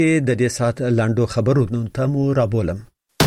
د دې سات لاندو خبرونو ته مو رابولم.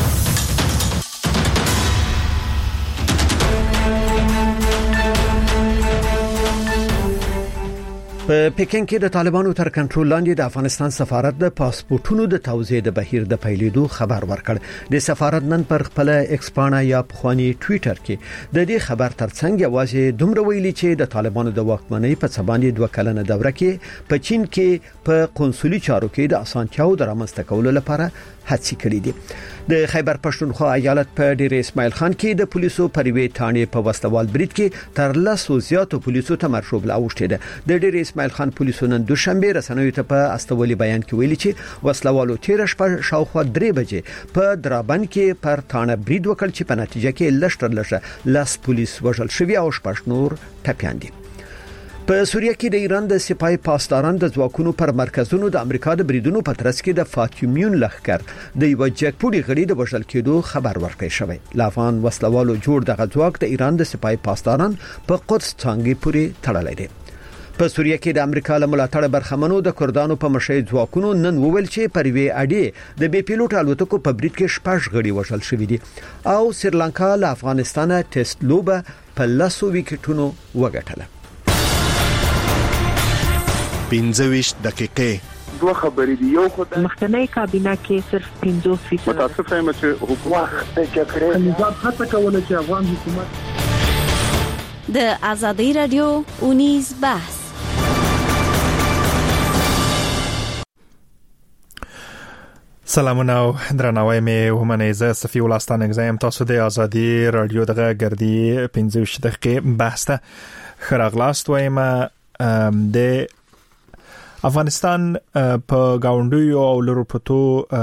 په پکین کې د طالبانو تر کنټرول لاندې د افغانستان سفارت د پاسپورتونو د توزیع د بهیر د پیلېدو خبر ورکړ. د سفارت نن پر خپل ایکس پاڼه یا پخوانی ټوئیټر کې د دې خبر ترڅنګ یوازې دومره ویلي چې د طالبانو د واکمنۍ په څباندې 2 کلنه دوره کې په چین کې په قونسلي چارو کې د اسانتیاو د رامنځته کولو لپاره هڅې کړې دي. د خیبر پښتونخوا ایالت په ډیر اسماعیل خان کې د پولیسو پریوي ټانې په وسلوال برید کې تر 10 زیاتو پولیسو ته مرشوب لاوښته ده. د ډیر اسماعیل خان پولیسو نن دوشنبه رسنیو ته په استولي بیان کې ویلي چې وسلوالو 13 شپه شاوخوا 3 بجې په درابن کې پر ټانه برید وکړ چې په نتیجه کې لشتر 10 پولیس وژل شوی او 6 نور ټپيان دي. په سوریه کې د ایران د سپای پاسداران د ځواکونو پر مرکزونو د امریکا د بریدونو په ترڅ کې د فاطمیون لښکر د یو جګپوړي غړي د وژل کېدو خبر ورکړی شوی. لافان وسلوالو جوړ دغه ځواک د ایران د سپای پاسداران په قدس څنګه پورې تړلې دي. په سوریه کې د امریکا له ملاتړ برخمنو د کردانو په مشي ځواکونو نن وویل چې پروي اډي د بي پيلوټ الوتکو په برید کې 6 غړي وژل شوی دي او سریلانکا له افغانستان ټیسټ لوبه په 10 وکټونو وګټله. 15 دقیقې دوه خبرې دی. یو خدای مخکنی کابینه کې صرف 50% متاسف یم چې حکومت د جګړې نظام هڅه کوله چې افغان حکومت د ازادي رادیو اونیز بحث. سلامونه او درناوی مې ومنئ. زه صفي ولستان اگزایم تاسو د ازادي رادیو دغه ګردي 15 دقیقې بحث ته خراغلاست وایم. د افغانستان په گاونډیو او لورپټو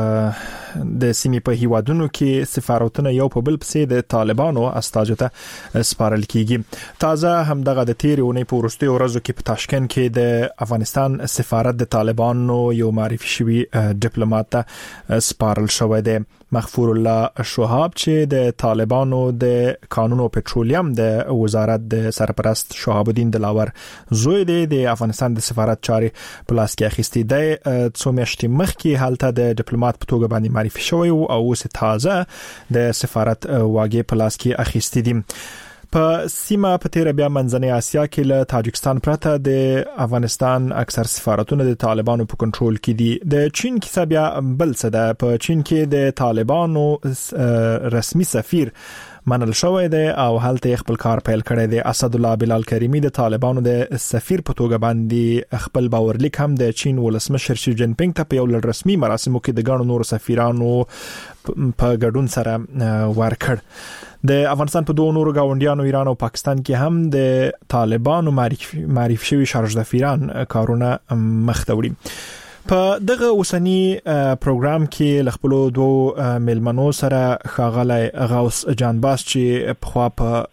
د سیمې په هیوادونو کې سفارتونه یو په بل پسې د طالبانو استاجو ته سپارل کیږي. تازه همدغه د تیرې اونۍ په وروستیو ورځو کې په تاشکند کې د افغانستان سفارت د طالبانو یو معرفي شوی ډیپلوماټ ته سپارل شوی دی. مغفور الله شهاب چې د طالبانو د قانون او پټرولیم د وزارت د سرپرست شهاب الدین دلاور زوی دی د افغانستان د سفارت چارې په لاس کې اخیستي دی. څو میاشتې مخکې حالته د ډیپلوماټ په توګه باندې معرفي شوی او اوس تازه د سفارت واګې په لاس کې اخیستي دي. په سیمه په تیر بیا منځنۍ اسیا کې له تاجکستان پرته د افغانستان اکثر سفارتونه د طالبانو په کنټرول کې دي. د چین کې بیا بل څه ده. په چین کې د طالبانو رسمي سفیر منل شوی دی او هلته خپل کار پیل کړی دی. اسد الله بلال کریمی د طالبانو د سفیر په توګه باندې خپل باورلیک هم د چین ولسمشر شي جین پینګ ته په یو رسمي مراسمو کې د ګڼو نورو سفیرانو په ګډون سره ورکړ. د افغانستان په دوه نورو گاونډیانو ایران او پاکستان کې هم د طالبانو معرفي شوی شارژدفیران کارونه مخ ته وړي. په دغه اوسنی پروګرام کې لخپلو دوه ملمنو سره خاغلی غوث جانباس چې په خوا په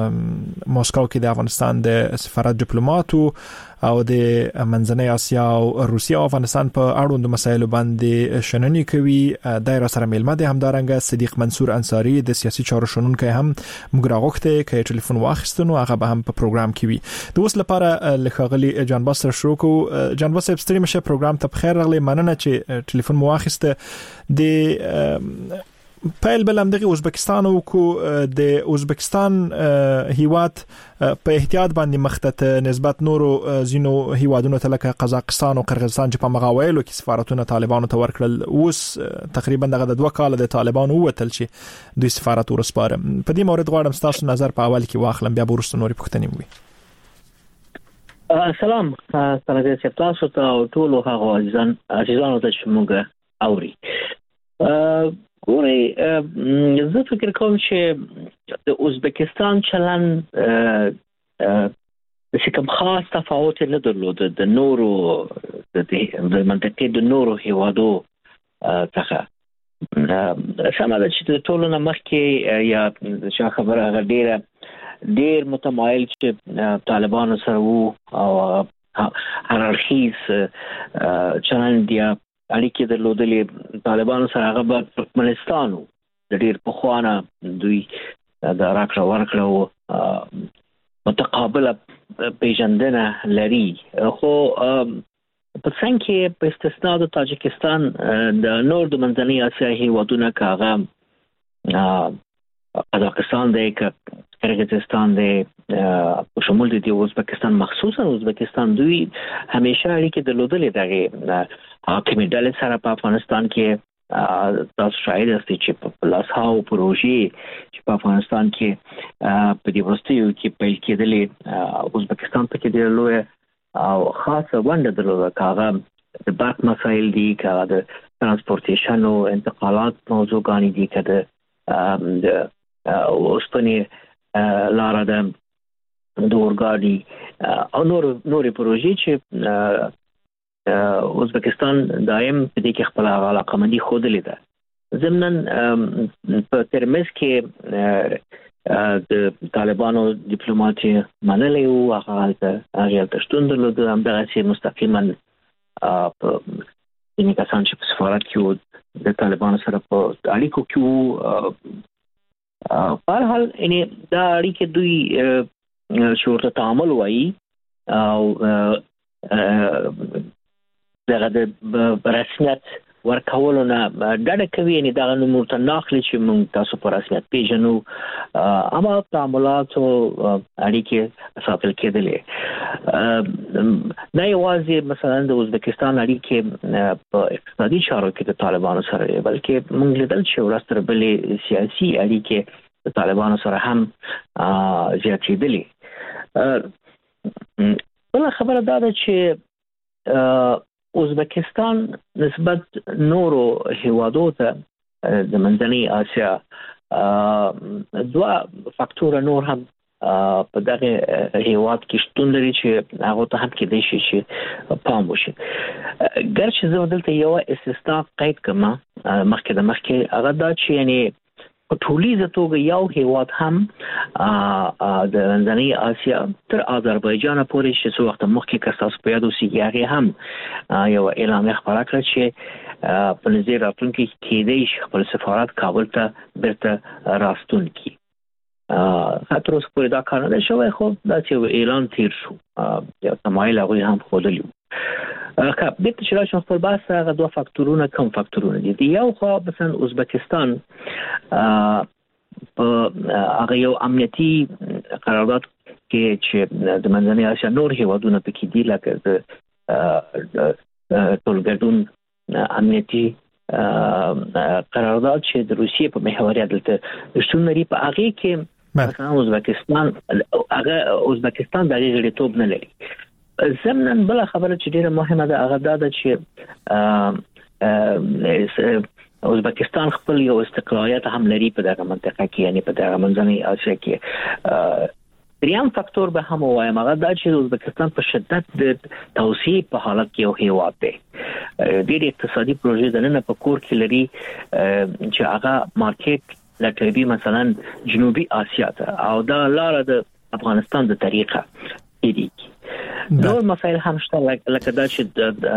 موسکو کې د افغانستان د سفارت ډیپلوماټو او د منځنۍ اسیا او روسیه او افغانستان په اړوند مسایلو باندې شننې کوي. دایره سره ملمه ده همدارنګه صدیق منصور انصاری د سیاسي چارو شنونکي هم موږ راغوښته کې ټلیفون واخیستنو هغه به هم په پروګرام کې وي. د اوس لپاره لخغلی جانباس سره شروع کو. جانباس ستریم شه پروګرام ته بخیر راغلی. مننه چې ټلیفون مو واخیسته. د پیل بلم دغه ازبکستان او کو د ازبکستان هیواد په احتیاط باندې مخته نسبت نورو زینو هیوادونو ته لکه قزاقستان او قرغیزستان چې په مغاویلو کې سفارتونه طالبانو ته ورکړل. اوس تقریبا دغه د 2 کال د طالبانو وتل چې دوی سفارت ورسپاره. په دې مورد غواړم تاسو نظر په اول کې واخلم بیا ورسته نورې پوښتنې وي. سلام ستاسو ته تاسو ته ټول هغه عزیزانو ته چې موږ اوري. ګوري زه فکر کوم چې د ازبکستان چلن د کوم خاص تفاوت نه درلود د نورو د منطقې د نورو هیوادو څخه. سمه ده چې ټول نه مخکې یا چې خبره ډیر متمایل چې طالبانو سره وو او هرارخیز چلن دی اړیکې درلودلې طالبانو سره. هغه په ترکمنستان د ډیر پخوانه دوی د راکړه ورکړه متقابله پیژندنه لري. خو په څنګه کې په استثناء د تاجکستان د نور د منځنۍ اسیا هیوادونو کاغه قزاقستان دی قرغیزستان دی په شمول د ازبکستان خصوصا ازبکستان دوی همیشه اړیکې درلودلې دغه حاکم ډلې سره په افغانستان کې تاسو شاید استي چې په لاسهاو پروژې چې په افغانستان کې په دې وروستیو کې پیل کېدلې ازبکستان په کې د لوی او خاصه ونده درلوده کاغه د برق مسایل دي کاغه د ترانسپورتیشن او انتقالات موضوعګانی دي کده د اوسپنې لاره د اورګاډي او نور پروژې چې ازبکستان دایم په دې کې خپل علاقمندي خوده ده ضمن په ترمز کې د طالبانو ډیپلوماټي منلې او هغه تشتون درلود همدغه چې مستقیما په دې کسان چې په سفارت کې د طالبانو سره په اړیکو کې په هر حال یعنی دا اړیکې دوی شورت تعامل وایي او دغه د رسمیت ورکولو نه ډډه کوي یعنی دغه نوم ته ناخلي چې موږ تاسو په رسمیت پیژنو اما تعاملات او اړیکې ساتل کېدلې دا یوازې مثلا د ازبکستان اړیکې په اقتصادي چارو کې د طالبانو سره بلکې موږ لیدل چې ورسره بلې سیاسي اړیکې د طالبانو سره هم زیاتېدلې بل خبره دا ده چې ازبکستان نسبت نورو هیوادو ته د منځنۍ اسیا دوه فاکتور نور هم په دغه هیواد کې شتون لري چې هغه ته هم کې دی چې پام وشي ګرچې زه دلته یو استثناء قید کوم مخکې هغه دا چې یعنی په ټولیزه توګه یو هیواد هم د منځنۍ اسیا تر آذربایجان پورې چې څو وخت مخکې کساس په یاد اوسېږي هغه هم یو اعلان خبره کړ چې په نظر راتلونکي کې د خپل سفارت کابل ته بیرته راستون کی خاطر اوس په دا کار نه شوی خو دا چې اعلان تیر شو یا تمایل هغه هم خوده د تشریح خپل بحث هغه دوه فاکتورونه کوم فاکتورونه دي یو خو مثلا ازبکستان په هغه یو امنیتي قرارداد کې چې د منځنۍ اسیا نور هیوادونه پکې دي لکه د ټولګردون امنیتي قرارداد چې د روسیې په محوریت دلته شتون لري په هغه کې مثلا ازبکستان د غړیتوب نه لري ضمن بل خبره چې ډیره مهمه ده هغه دا چې ازبکستان خپل یو استقلالیت هم لري په دغه منطقه کې یعنی په دغه منځنۍ اسیا کې دریم فاکتور به هم وایم هغه دا چې ازبکستان په شدت د توسعه په حالت کې یو هیواد دی ډېر اقتصادي پروژې د نن په کور کې لري چې هغه مارکیټ لټوي مثلا جنوبي اسیا ته او دا لاره د افغانستان د طریقه دی نور مسائل هم شته لکه دا چې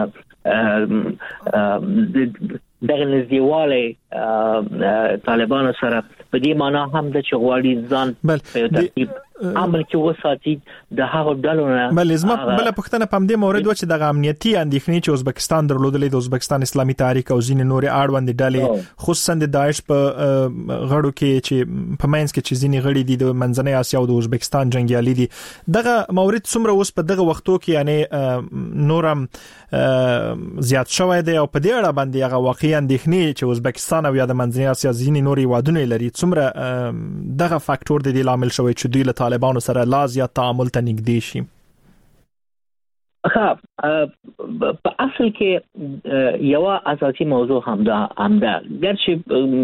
دغه نزدېواله طالبانو سره په دې معنی هم د چغواړي ځان په ترتیب عمل کې وساتي د هغه ډلو نه بل زما بل پښتنه پم دې مورید و چې د امنیتي اندېښنې چې ازبکستان درلودلې د ازبکستان اسلامي تحریک او ځینې نور اړوند ډلې خصوصا د داعش په غړو کې چې په ماینس کې چې ځینې غړي دي د منځنۍ اسیا او د ازبکستان جنگیالي دي دغه مورید څومره اوس په دغه وختو کې یعنی نورم زیات شوی دی او په دې اړه باندې هغه واقعي اندېښنې چې ازبکستان او یا د منځنۍ اسیا ځینې نور هیوادونه لري څومره دغه فاکتور دی لامل شوی چې دوی له طالبانو سره لازم تعامل ته نږدې شي په اصل کې یو اساسي موضوع همدا ګرچې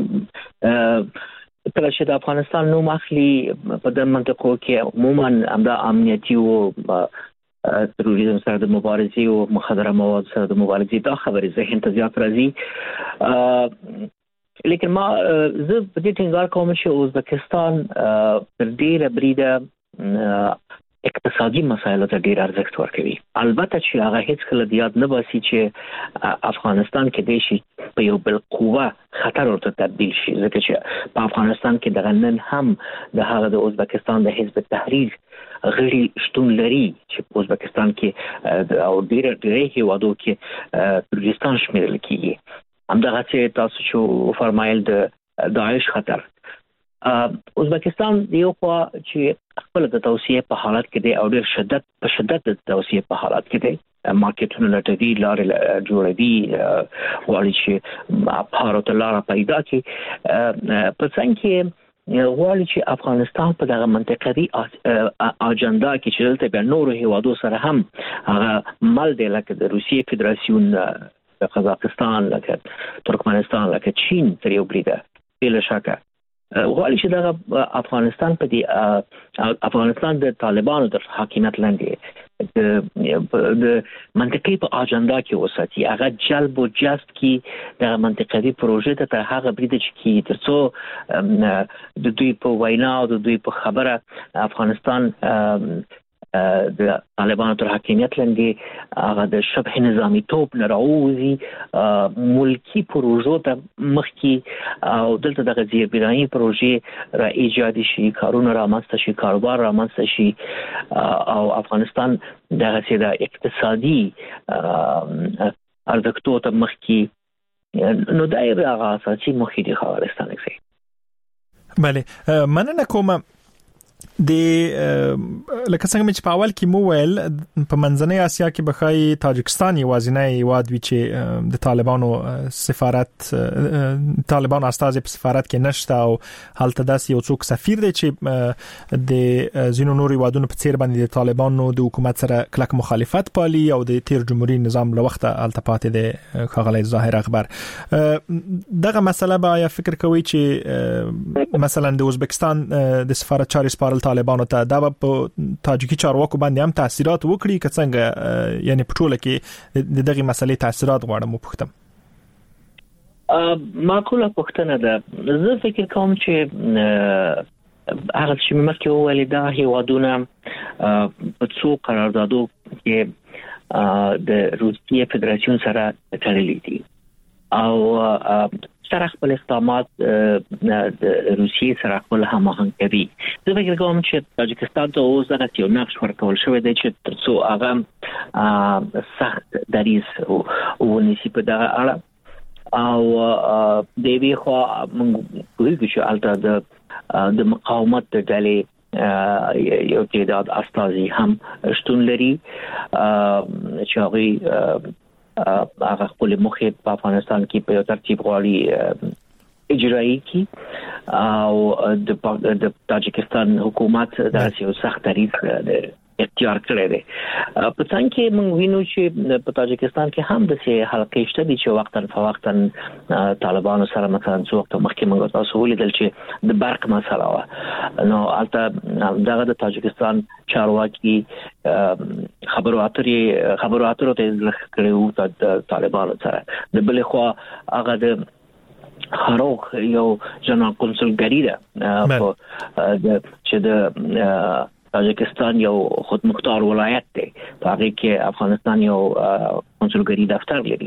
کله چې د افغانستان نوم اخلي په د منطقو کې عموما همدا امنیتي او تروریزم سره د مبارزې او مخدره مواد سره د مبارزې دا خبرې ذهن ته زیات راځي لیکن ما زه په دې ټینګار کوم چې ازبکستان تر ډیره بریده اقتصادي مسایلو ته ډیر ارزښت ورکوي البته چې هغه هیڅ کله یاد نه باسي چې افغانستان کې د شي په یو بل قوه خطر ورته تبدیل شي. ځکه چې په افغانستان کې د نن هم د هغه د ازبکستان د حزب التحریر غړي شتون لري چې په ازبکستان کې او ډېر هیوادو کې ترکستان شمیرل کیږي. همدغه چې تاسو چې فرمایل د داعش خطر ازبکستان یو خوا چې خپل د توسعه په حالت کې دی او ډېر په شدت د توسعه په حالت کې دی. مارکیټونه لټوي، لارې جوړوي، غواړي چې بهارت لاره پیدا کړي. په څنګه کې غواړي چې افغانستان په دغه منطقوي اجنډا کې چې دلته بیا نور هیوادو سره هم هغه مل دی، لکه د روسیې فدراسیون، قزاقستان، لکه ترکمنستان، لکه چین تر یو بریده بلا شکه غواړي چې دغه افغانستان په دې افغانستان د طالبانو د حاکمیت لاندې د منطقي په اجنډا کې وساتي، هغه جلب او جذب کې د منطقوي پروژې ته هغه بریده چې ترڅو د دوی په وینا او د دوی په خبره افغانستان د طالبانو تر حاکمیت لاندې هغه د شبه نظامی توپ نه راوځي، ملکی پروژو ته مخکې او دلته د زیربنایي پروژې را ایجاد شي، کارونه رامنځته شي، کاروبار رامنځته شي او افغانستان دغه سي د اقتصادي ارزښتو ته مخکې نو دایر هغه اساسي مخې دی افغانستان کې. بله، مننه کوم. د لکه څنګه چې په اول کې مو ویل په منځنۍ اسیا کې بخای تاجکستان یوازینی هیواد وی چې د طالبانو سفارت طالبان استازي په سفارت کې نشته او هلته داسې یو څوک سفیر دی چې د زینو نوري هیوادونو په څیر باندې د طالبانو د حکومت سره کلک مخالفت پالي او د تیر جمهوریت نظام له وخته هلته پاتې دی. خغلی ظاهر اخبار دغه مسله به یا فکر کوي چې مثلا د ازبکستان د سفارت چارې سپارل طالبانو ته دا په تاجیکي چارواکو باندې هم تاثیرات وکړي که څنګه، یعنی په ټوله کې دغه مسلې تاثیرات غواړم وپوښتم. معقوله پوښتنه ده. زه فکر کوم چې هغه چې مخکې وویل دا هیوادونه په څو قراردادو کې د روسیې فدراسیون سره تړلي دي او سره خپل اقدامات د روسیې سره خپل هماهنګ کوي. زه فکر کوم چې تاجکستان ته اوس دغه یو نقش ورکول شوی دی چې ترڅو هغه سخت دریځ ونیسي په دغه اړه او د وی خو موږ کولی چې البته د مقاومت د ډلې یو تعداد استازي هم شتون لري چې هغه هغه خپل مخې په افغانستان کې په ترتیب غواړي اجرایی کی او د تاجکستان حکومت د یو سخت دریځ اختیار کړی دی. په څنګه کې موږ وینو چې په تاجکستان کې هم د سه حلقې شته دي چې وختن فوقتن طالبانو سره مثلا څو وخت مخکې موږ تاسو ولیدل چې د برق مسله و نو البته دغه د تاجکستان چارواکي خبرو اترو ته کړو د طالبانو سره. د بل خو هغه د خروخ یو جنرال کنسولګری ده چې د تاجکستان یو خودمختار ولایت دی، په هغه کې افغانستان یو کنسولګری دفتر لري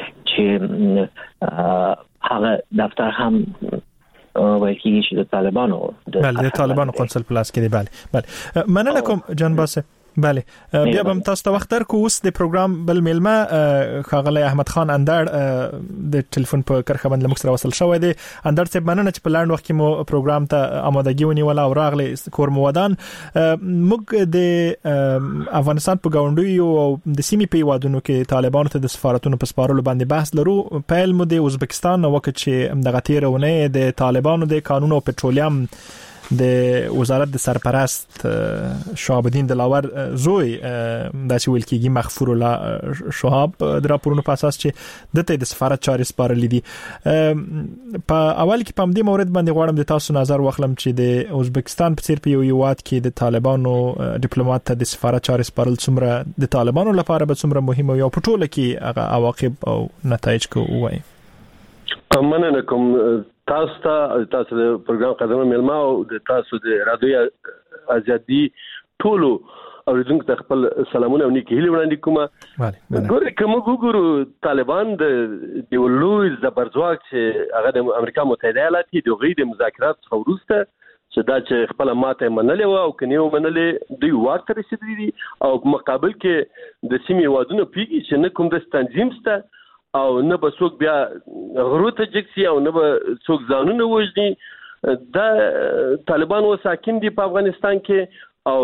چې هغه دفتر هم وایي چې د طالبانو قونسل پلاس کې دی. بله مننه کوم جان باسه. بله بیا به تاسو ته وخت درکو. اوس د پروګرام بل میلمه خاغلی احمد خان اندړ د ټلیفون په کرخه باندې موږ سره وصل شوی دی. اندړ صاحب مننه چې په لاند وخت کې مو پروګرام ته آمادګي ونیول او راغلی کور مو ودان. موږ د افغانستان په گاونډیو او د سیمې په وادونو کې طالبانو ته د سفارتونو په سپارلو باندې بحث لرو. پیل مو د ازبکستان وخت چې دغه تیرونه د طالبانو د قانون او پټرولیم د وزارت د سرپرست شهاب الدین دلاور زوی داسې ویل کېږي مغفور الله شهاب د راپورونو په اساس چې د سفارت چارې سپارلې دي. په اول کې په دې مورد باندې غواړم د تاسو نظر واخلم چې د ازبکستان په څیر په یو هیواد کې د طالبانو ډیپلوماټ ته د سفارت چارې سپارل څومره د طالبانو لپاره به څومره مهمه او په ټوله کې هغه عواقب او نتایج کوي. مننه کوم تاسو ته د پروګرام قدمه ملما او د تاسو د رادیو ازادي ټولو اوریدونکو ته خپل سلامونه او نیکی هیله وړاندې کوم. ګوره کوم وګورو طالبان د لوی زبرځواک چې هغه د امریکا متحده ایالات د غوړي د مذاکرات څخه وروسته چې دا چې خپل ماته منلې و او کنيو منلې دوی واک ته رسیدلي دي او مقابل کې د سیمې وادونه پیږي چې نه کوم د تنظیم سته او نه به څوک بیا غروته جکسي او نه به څوک ځانونه وژني. دا طالبان و ساکن دي په افغانستان کې او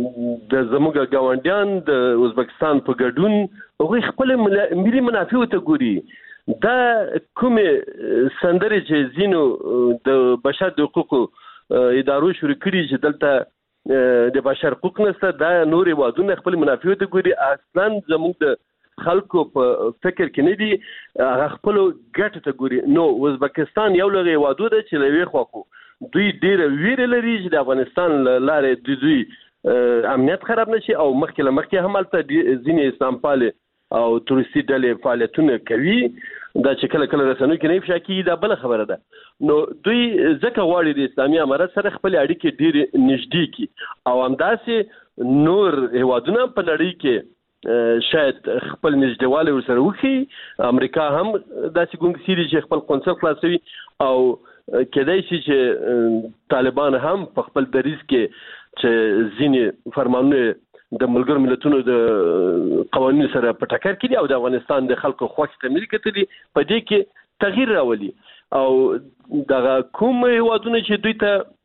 د زموږ ګاونډیان د ازبکستان په ګډون هغه خپل ملي منافع ته ګوري. دا کومه سندره چې زینو د بشر د حقوقو ادارو شروع کړي چې دلته د بشر حقوق نشته، دا نور وادونه خپل منافع ته ګوري. اصلا زموږ د خلکو په فکر کې نه دي، هغه خپل ګټه ته ګوري. نو ازبکستان یو لږه وادو ده چې لوي خوخو دوی ډیر ویره لري چې د افغانستان لارې د دوی امنیت خراب نشي او مخکې هم البته ځینې اسلام پاله او تورستي ډلې فعالیتونه کوي. دا چې کله رسنوي کې نه افشا کیږي دا بل خبره ده. نو دوی ځکه غواړي د اسلامي امارت سره خپل اړیکې ډیر نږدې کړي او همداسې نور هیوادونه په نړۍ کې شاید خپل نږدېوالی ورسره وکړي. امریکا هم داسې ګونګ سیري چې خپل قونسل خلاصوي او کېدای شي چې طالبان هم په خپل دریځ کې چې ځینې فرمانونه د ملګرو ملتونو د قوانینو سره په ټکر کې دي او د افغانستان د خلکو خوښ تمریر کړي په دې کې تغییر راولي. او دا کوم هیوادونه چې دوی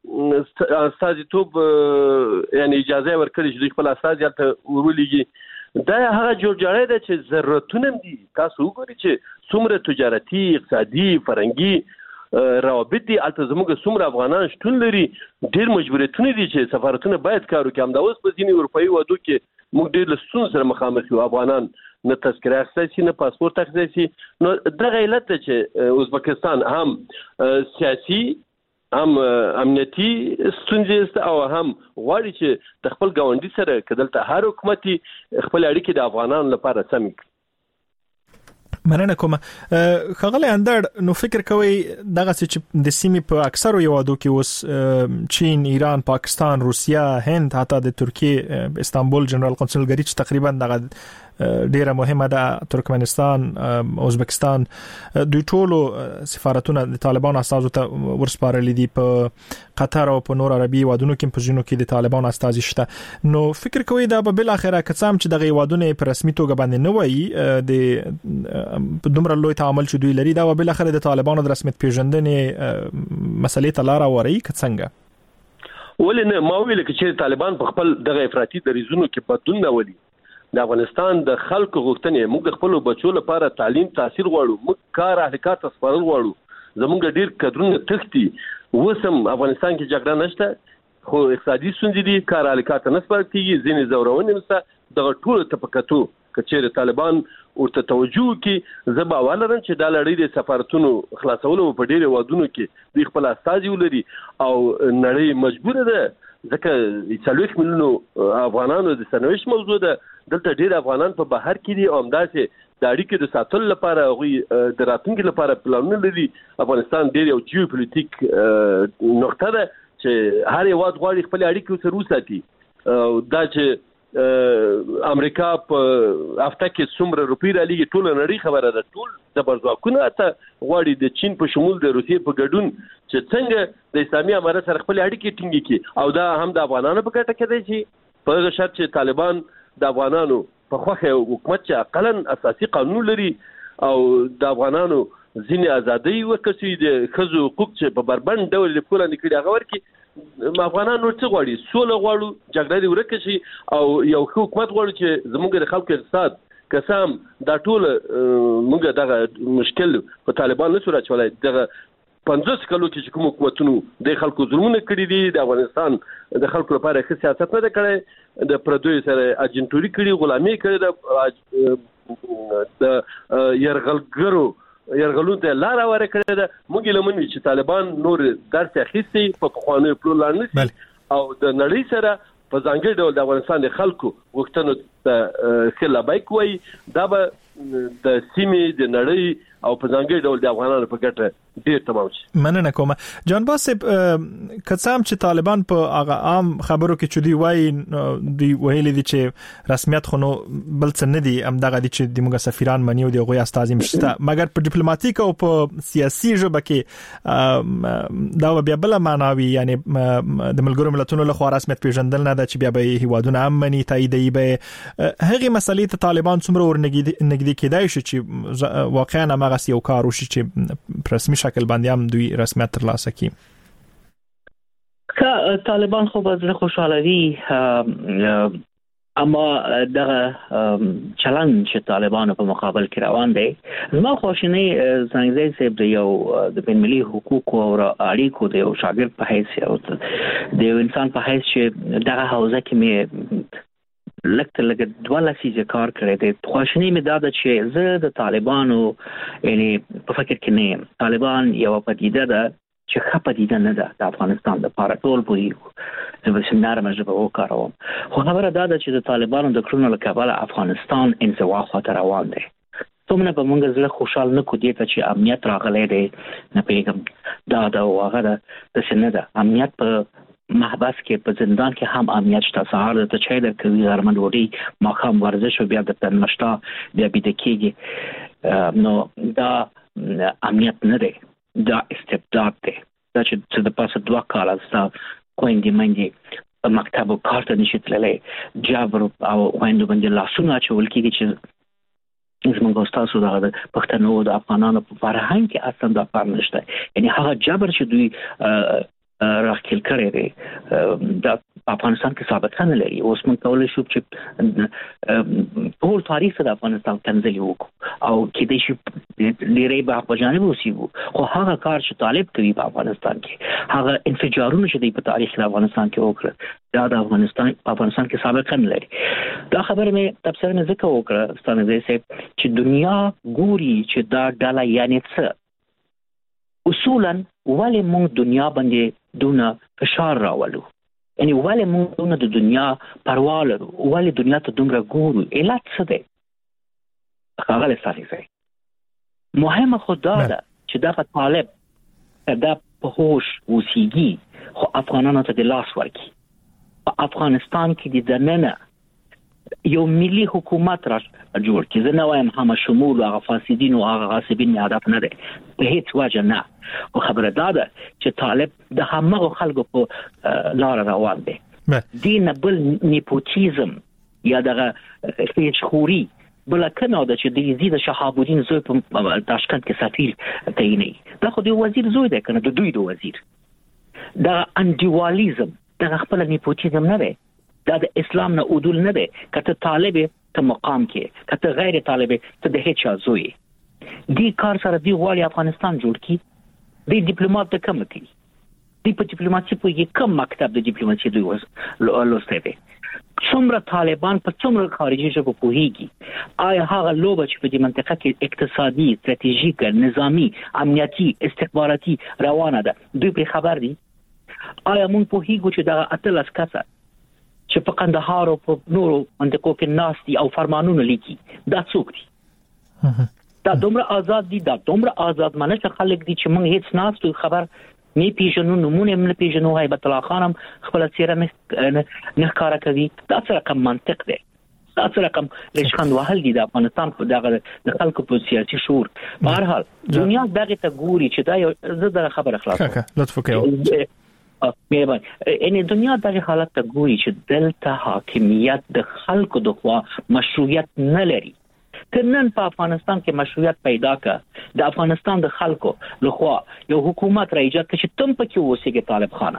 ته استازیتوب یعنی اجازه ورکړي چې دوی خپل استازي ته ورولېږي، دا هغه جوړجاړی ده چې ضرورتونه دي. تاسو وګورئ چې څومره تجارتي، اقتصادي، فرهنګي روابط دي. البته زموږ څومره افغانان شتون لري، ډیر مجبوریتونه دي چې سفارتونه باید کار وکړي. همدا اوس په ځینې اروپایي وادو کې موږ ډیر له ستونزو سره مخامخ یو. افغانان نه تذکره اخیستی شي، نه پاسپورت اخیستی شي. نو دغه علت ده چې ازبکستان هم سیاسي هم امنیتي ستونزې او هم غواړي چې د خپل ګاونډي سره کدلته هر حکومتي خپل اړیکې د افغانانو لپاره سم کړي. مننه کوم. خغلی اندر نو فکر کوي دغه چې د سیمې په اکثرو یوادو کې اوس چین، ایران، پاکستان، روسیا، هند، حتی د ترکیه استانبول جنرال قونسلګری چې تقریبا دغه ډیره مهمه ده، ترکمنستان، ازبکستان، دوی ټولو سفارتونه د طالبان استازو ته ورسپارلي دي. په قطر او په نور عربي وادونو کې په ځینو کې د طالبان استازي شته. نو فکر کوي دا به بل اخره کڅام چې دغه وادونه په رسمي توګه باندې نه وایي د دومره لوی تعامل چې دوی لري، دا به بل اخره د طالبانو د رسمیت پیژندنې مسلې ته لار وړي څنګه؟ ولې نه؟ ما ویل چې طالبان په خپل دغه افراطي دریځونو کې بدلون نه ولي. د افغانستان د خلکو غوښتنې موږ د خپل بچو لپاره تعلیم تاثیر غواړو، موږ کار اهلکات تسپارل غواړو، زموږ ډیر قدرونه تختی. وسم افغانستان کې جګړه نشته خو اقتصادي ستونزې دي، کار اهلکات نه سپارل کیږي، ځینې زورونه نشته. دغه ټول طبقاتو کچېره طالبان ورته توجه کوي. زه باور لرم چې دا لړۍ د سفارتونو خلاصولو په ډیره وادونو کې دوی خپل استازي ولري او نړۍ مجبوره ده ځکه 40 میلیونو افغانانو د سرنوشت موضوع ده. دلته ډیر افغانان په بهر کې دي او همداسې د اړیکې د ساتلو لپاره هغوی د راتلونکي لپاره پلانونه لري. افغانستان ډیر یو جیوپولیټیک نقطه ده چې هر هیواد غواړي خپل اړیکې ورسره وساتي. دا چې امریکا په هفته کې څومره روپۍ رالېږي ټول نړۍ خبره ده. ټول زبرځواکونه ته غواړي د چین په شمول د روسیې په ګډون چې څنګه د اسلامي امارت سره خپل اړیکې ټینګې کړي او دا هم د افغانانو په ګټه کې دی چې په هغه شرط چې طالبان د افغانانو په خوخه حکومت چې اقلن اساسي قانون لري او د افغانانو ځینې ازادۍ ورکړي، د ښځو حقوق چې په بربند ډول لیکل نه کړي هغه ورکړي. افغانان نور څه غواړي؟ سوله غواړو، جګړه دې ورکه شي او یو حکومت غواړو چې زموږ د خلکو اقتصاد قسم دا ټول موږ دغه مشکل په طالبان نه سره چولای. دغه 50 کلو کې چې کوم حکومتونو د خلکو ظلمونه کړی دي، د افغانستان د خلکو لپاره ښه سیاست نه کړی، د پردوی سره اجنټوري کړي، غلامي کړي، د يرغلون ته لار ورکړه ده. موږ لمنوي چې طالبان نور درس اخیستي په خوانو پلو لاندې او د نړۍ سره په ځانګړي ډول د افغانستان د خلکو غوښتنو ته خلابای کوي. دا به د سیمې د نړۍ او په ځانګړي ډول د افغانانو په ګټه ډیر تمام شي. مننه کوم جان باسب کڅام چې طالبان په هغه عام خبرو کې چودي وای دی ویلي دي چې رسمیت خو نو بل څه نه دي هم دغه دي چې د موږ سفیران منیو دی غوي استازي مشته مګر په ډیپلوماټیک او په سیاسي ژبه کې دا بیا بل معناوي یعنی د ملګرو ملتونو له خوا رسمیت پیژندل نه ده چې بیا به هیوادونه امني تاییدي به هغه مسلې ته طالبان څومره ورنګدي کېدای شي چې واقعا هغه یو کار وشي چې رسمي شکل باندې هم دوی رسمیت ترلاسه کړي. طالبان خو به خوشاله وي اما دغه چلن چې طالبانو په مقابل کې روان دی زما خواشینی زنګزی صاحب د یو د بین ملي حقوقو او اړیکو د یو شاګرد په حیث او د یو انسان په حیث چې دغه حوزه کې مې لکه دوه لسیزه کار کړی دی. خواشینی مې دا ده چې زه د طالبانو یعنی په فکر کې نه یم. طالبان یو پدیده ده چې ښه پدیده نه ده د افغانستان لپاره ټول پوهیږو. زه به نرمه ژبه وکاروم خو خبره دا ده چې د طالبانو د کړنو له کبله افغانستان انزوا خواته روان دی. څومره به موږ زړه خوشحال نه کړو دې ته چې امنیت راغلی دی نه پوهېږم دا ده او هغه ده داسې نه ده. امنیت په محبس کې په زندان کې هم امنیت شته. سهار د چای درکوي غرمه ډوډۍ ماښام ورزش او بیا د نشته بیا بیده کېږي. نو دا امنیت نه دی دا استبداد دی. دا چې د پاسه 2 کاله ستا خویندې میندې په مکتب او کار ته نشي تللی جبر او خویندو باندې لاسونه اچول کېږي چې زموږ استاسو د پښتنو د افغانانو په فرهنګ کې اصلا دا کار نشته. یعنی هغه جبر چې دوی راخیل کړی دی د افغانستان کې ثابت نه لري. اوس موږ کولای شو چې ټول تاریخ د افغانستان کنځلي وکړو او کېدای شي ډېرې به په جانب وسیبو خو هغه کار چې طالب کوي په افغانستان کې هغه انفجارونه چې د تاریخ د افغانستان کې وکړه دا د افغانستان کې ثابت نه لري. دا خبره مې تفسیر مې ځکه وکړه ستانه صاحب چې دنیا ګوري چې دا ډاله یعنی څه اصولا ولی موږ دنیا باندې دونه فشار راولو یعنی ولی موږ دونه د دنیا پروا لرو ولی دنیا ته دومره ګورو علت څه دی ښاغلی صالح صاحب مهمه خو دا ده چې دغه طالب دا په هوش اوسیږي خو افغانانو ته د لاس ورکړي په افغانستان کې د دننه یو ملي حکومت را جوړ کړي. زه نه وایم همه شمول هغه فاسدین او هغه غاصبین هدف نه دی په هیڅ وجه نه. خو خبره دا ده چې طالب د همغه خلکو په لار روان دی. دین بل نیپوتیزم یا دغه خوري بل کنه ده چې د یزید شهاب الدین زوی په تاشکند کې سفیر تعیني دا خو د وزیر زوی دی کنه د دوی د وزیر. دا انډیوالیزم دا خپل نیپوتیزم نه دی. دا د اسلام نه عدول نه دی. کته طالب ته مقام کې کته غیر طالب ته د هیڅ ځوی دی کار سره دی غواړي افغانستان جوړ کی. دی ډیپلوماټ ته کم کی دی په ډیپلوماسي په یو کم مکتب د ډیپلوماسي دوی لوسته دی. څومره طالبان په څومره خارجي ژبه پوهیږي آیا هغه لوبه چې په دې منطقه کې اقتصادي استراتیژیک نظامی امنیتي استخباراتي روانه ده دوی په خبر دي؟ آیا موږ پوهیږو چې دا اتلس کسه چې په قندهار او په نورو منطقو کې ناس دي او فرمانونه لیکي دا څوک دي؟ دا دومره آزاد دي دا دومره آزاد منشه خلک دي چې موږ هیڅ ناس تو خبر نه پیژنو نمونه نه پیژنو هیبت الله خانم خپل چیرې نه ښکارا کوي. دا څه رقم منطق دی؟ دا څه رقم لشخند وهل دي د افغانستان په دغه د خلکو په سیاسي شعور. په هر حال دنیا دغه ته ګوري چې دا یو زه د خبره خلاص لطف وکړئ مهرباني. ان دنیا دغه حالت ته ګوري چې دلته حاکمیت د خلکو د خوا مشروعیت نه لري. کنن په افغانستان کې مشروعیت پیدا کړه د افغانستان د خلکو لخوا یو حکومت را ایجاد کړي چې تم پکې اوسېږي طالب خانه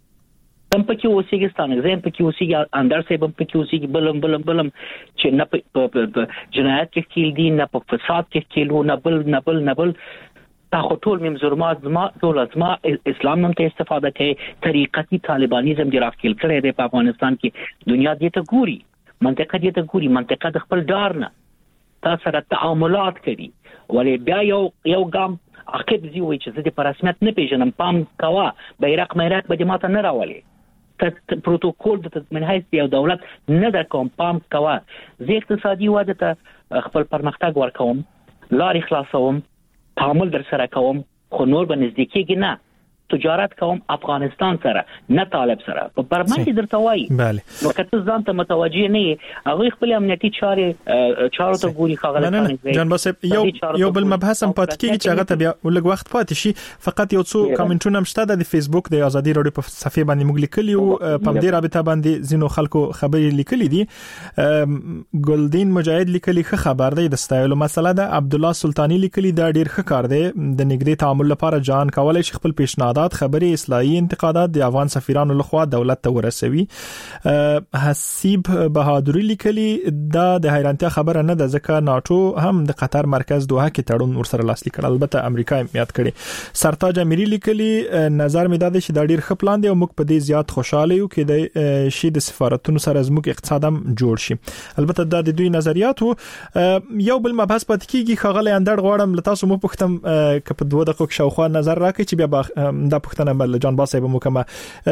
تم پکې اوسېږي ستانګزین پکې اوسېږي اندر صاحب پکې اوسېږي بلم چې نه په جنایت کې کېل دي نه په فساد کې کېلو نه بل تا خو ټول مم ظلمات زما ټول ازما اسلام نن ته استفاده کوي طریقتي طالبانیزم دی راخیل کړي دی په افغانستان کې. دنیا دې ته ګوري منطقه دې ته ګوري منطقه د خپل ډار نه تاسو سره تعاملات کوي ولې بیا یو ګام عقب زی وي چې زه په رسمیت نه پیژنم پام کوا بیرق به دې ماته نه راولي ته پروتوکول د منحیث یو دولت نه در کوم پام کوا زه اقتصادي واده ته خپل پرمختګ ورکوم لارې خلاصوم تعامل در سره کوم خو نور به نزدیکی کې نه تجارت کوم افغانستان سره نه طالب سره په برمنډ درته وایي نو کته ځان ته متوجه نه هغه خپل امنیتي چارو ته ګوري خاغله جان باسب یو بل مبحث هم پات کیږي چې هغه ته بیا ولګ وخت پاتې شي فقط یو څو کمنټونه مشته د فیسبوک د ازادي رادیو په صفحه باندې موږ لیکلی او په دې رابطه باندې زینو خلکو خبرې لیکلي دي ګلدین مجاهد لیکلي خبر دی د ستایلو مسله ده عبد الله سلطانی لیکلي دا ډیر ښه کار دی د نګری تعامل لپاره جان کولای شي خپل پیشنهادات خبري اصلاحي انتقادات د افغان سفیرانو لخوا دولت ته ورسوي حسیب بهادری لیکلي دا د حیرانتیا خبره نه ده ځکه ناتو هم د قطر مرکز دوحه کې تړون ورسره لاسلیک کړ البته امریکا یاد کړي سرتاج امیری لیکلي نظر مې دا دی چې دا ډیر ښه پلان دی او موږ په دې زیات خوشاله یو کې د شي د سفارتونو سره زموږ اقتصاد هم جوړ شي البته دا د دوی نظریات یو بل مبحث پات کیږي خغل اندړ غواړم لتاسو مو پختم ک په 2 دقیقو شاوخوا نظر راکړي چې بیا دا پښتنه بل جان باسب مکمه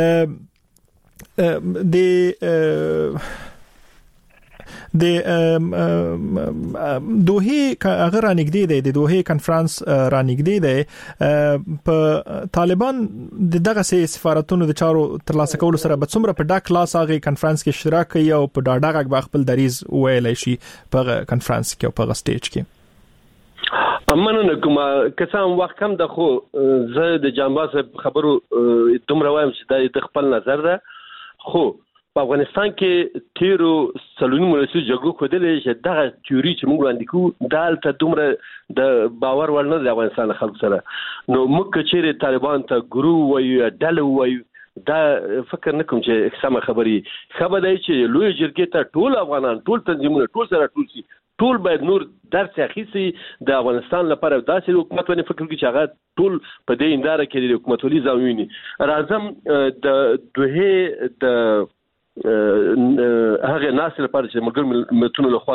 د دوحه هغه رانګدي دی د دوحه کانفرنس رانګدي دی په طالبان دغه سفارتونو د چارو ترلاسه کولو سره به څومره په ډاک لاس هغه کانفرنس کې اشتراک کوي او په ډاډه غږ خپل دریز ویلای شي په کانفرنس کې او په سټیج کې مننه کوم کسان وخت کم د خو زه د جانباس خبرو دومره وایم چې د خپل نظر ده خو په افغانستان کې تیرو سلونو مرسي جګړو کودلې چې دغه تیوري چې موږ وړاندې کوو دالته دومره د باور ورنه د افغانستان خلک سره نو موږ چې طالبان ته ګرو وایو ډله وایو دا فکر نکوم چې سم خبري خبر دی چې لوی جرګې ته ټول افغانان ټول تنظیمونه ټول سره ټول شي ټول باید نور درس اخیسي د افغانستان لپاره داسې حکومت ونی فکر کوي چې هغه ټول په دې انداره کې د حکومت ولې ځاویني راځم د دوه د هغه ناس لپاره چې موږ ملتونو لخوا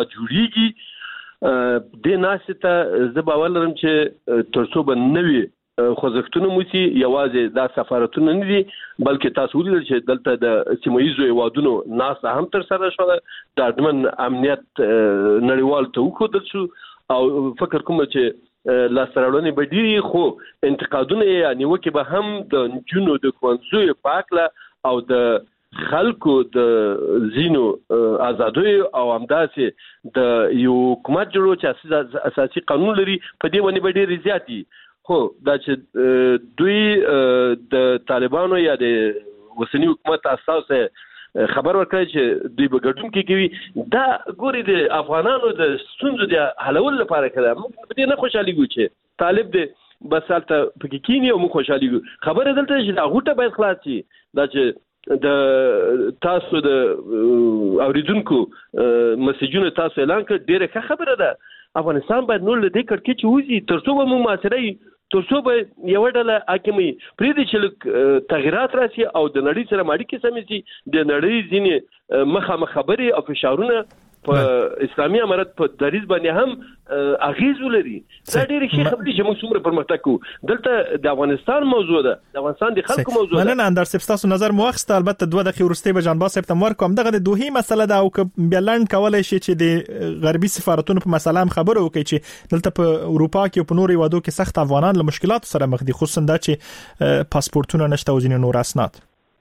جوړیږي د ناس ته زه باور لرم چې ترڅو به نوي خوځښتونه موسی یوازې د سفارتونو نه دي بلکې تاسو ولیدل چې دلته د سیمایي وادونو ناس هم تر سره شو د اډمن امنیت نړیوال ته وکړل شو او فکر کوم چې لاسراړنې بدیری خو انتقادونه یعنی وکي به هم د جنو د کوانزوی پاکله او د خلکو د زینو آزادۍ او همداسې د یو حکومت جوړو چې اساسي قانون لري په دې باندې به ډېر زیات دي خو دا چې دوی د طالبانو یا د وسنی حکومت اساس خبر ورکړي چې دوی به ګډون کوي دا ګوري د افغانانو د ستونزو د حلول لپاره کړه موږ په دې نه خوشالي ګو چې طالب دې بس حالت پکې کینی او موږ خوشالي ګو خبره دلته چې دا غوټه باید خلاص شي دا چې د تاسو د اوریدونکو مسیجونه تاسو اعلان کړ ډیره ښه خبره ده افغانستان باید نور له دې کړکې چې وځي ترڅو به موږ معاصره ترڅو به یو ډله حاکمي پرې دي چې تغیرات راشي او د نړۍ سره ماړي کې سمې شي د نړۍ ځینې مخامخ خبرې او فشارونه په اسلامي امارت په دریز باندې هم اغیز ولري دا ډېر ښه خبرې چې موږ څومره پرمختګ کوو دلته د افغانستان موضوع ده د افغانستان د خلکو موضوع ده مننه اندر تاسو نظر مو البته 2 دقیقې وروسته به جان باسب تم ورکوم دغه د دوحي مسله ده او بلند کولای شي چې د غربي سفارتونو په مسله هم خبرو وکړي چې دلته په اروپا کې او په نورو هیوادو کې سخت افغانان له مشکلات سره مخ دي خصوصا دا چې پاسپورتونه نشته او ځینې نور اسناد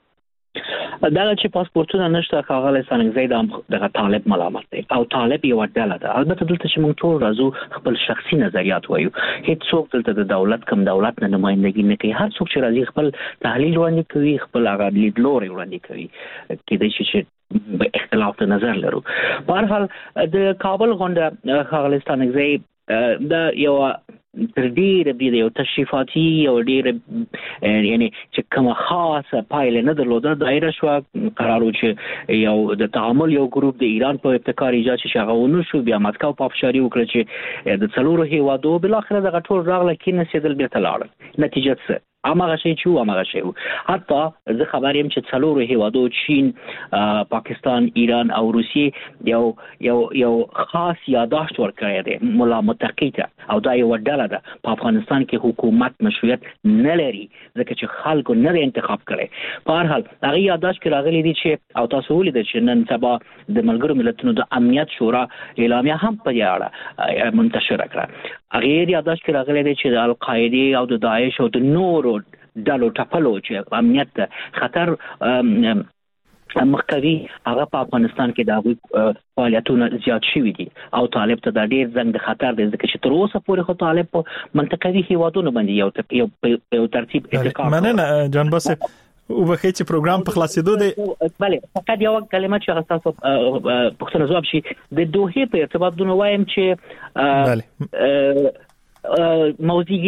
دا چې پاسپورتونه نشته خاغله سنگزید هم د طالب ملامت دی او طالب یو ډله ده البته دلته چې موږ ټول راځو خپل شخصي نظریات وایو هیڅ څوک دلته د دولت کم دولت نه نمائندګي نه کوي هر څوک چې راځي خپل تحلیل وړاندې کوي خپل هغه لیدلوري وړاندې کوي کېدای شي چې اختلاف نظر لرو په هر حال د کابل غونډه خاغله سنگزید دا یو تر ډیره د یو تشریفاتي او ډیره یعنی چې کومه خاصه پایله نه درلوده دایره شو قرارو چې یو د تعامل یو ګروپ د ایران په ابتکار ایجاد شي هغه ونو شو بیا مسکو په افشاری وکړه چې د څلورو هیوادو بل اخر دغه ټول راغله کې نسیدل به تلاړ نتیجه څه امغه شی چې امغه شی حتی زه خبر یم چې څلورو هیوادو چین پاکستان ایران او روسیه یو خاص یاداشت ورکړی دی مولا متقیته او دا یو ډله ده په افغانستان کې حکومت مشروعیت نه لري ځکه چې خلکو نه انتخاب کړي په هر حال هغه یاداشت کې راغلي دي چې او تاسو ولیدل چې نن سبا د ملګرو ملتونو د امنیت شورا اعلامیه هم په یاړه منتشر کړه هغه یاداش کې راغلي دي چې د القاعده او د داعش او د نورو ډلو ټپلو چې امنیت خطر مخکوي هغه په افغانستان کې د فعالیتونو زیات شوي دي او طالب ته د ډیر زنګ د خطر د ځکه چې تر اوسه پورې خو طالب په منطقوي هیوادونو باندې یو ترتیب اتکا مننه جان باسط او به چې پروګرام په خلاصېدو دی بله فقط یو کلمه چې تاسو پوښتنه جواب شي د دوحې په ارتباط دونه وایم چې بله موضوع